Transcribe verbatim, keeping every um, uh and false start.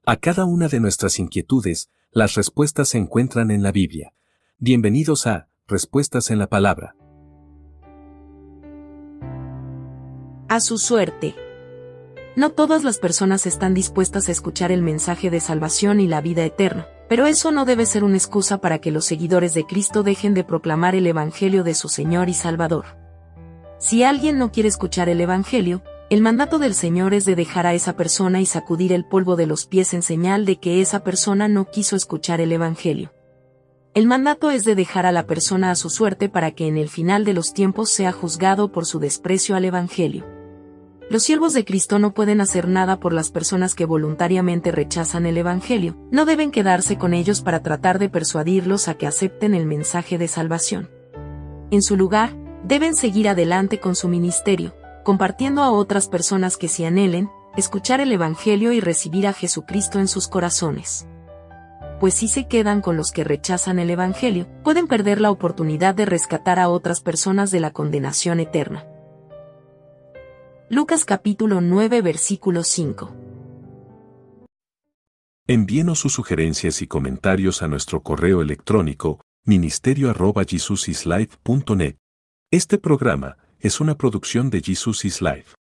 A cada una de nuestras inquietudes, las respuestas se encuentran en la Biblia. Bienvenidos a Respuestas en la Palabra. A su suerte. No todas las personas están dispuestas a escuchar el mensaje de salvación y la vida eterna, pero eso no debe ser una excusa para que los seguidores de Cristo dejen de proclamar el Evangelio de su Señor y Salvador. Si alguien no quiere escuchar el Evangelio, el mandato del Señor es de dejar a esa persona y sacudir el polvo de los pies en señal de que esa persona no quiso escuchar el Evangelio. El mandato es de dejar a la persona a su suerte para que en el final de los tiempos sea juzgado por su desprecio al Evangelio. Los siervos de Cristo no pueden hacer nada por las personas que voluntariamente rechazan el Evangelio, no deben quedarse con ellos para tratar de persuadirlos a que acepten el mensaje de salvación. En su lugar, deben seguir adelante con su ministerio, compartiendo a otras personas que sí anhelen escuchar el Evangelio y recibir a Jesucristo en sus corazones. Pues si se quedan con los que rechazan el Evangelio, pueden perder la oportunidad de rescatar a otras personas de la condenación eterna. Lucas capítulo nueve versículo cinco. Envíenos sus sugerencias y comentarios a nuestro correo electrónico ministerio arroba jesusislife punto net. Este programa es una producción de Jesus is Life.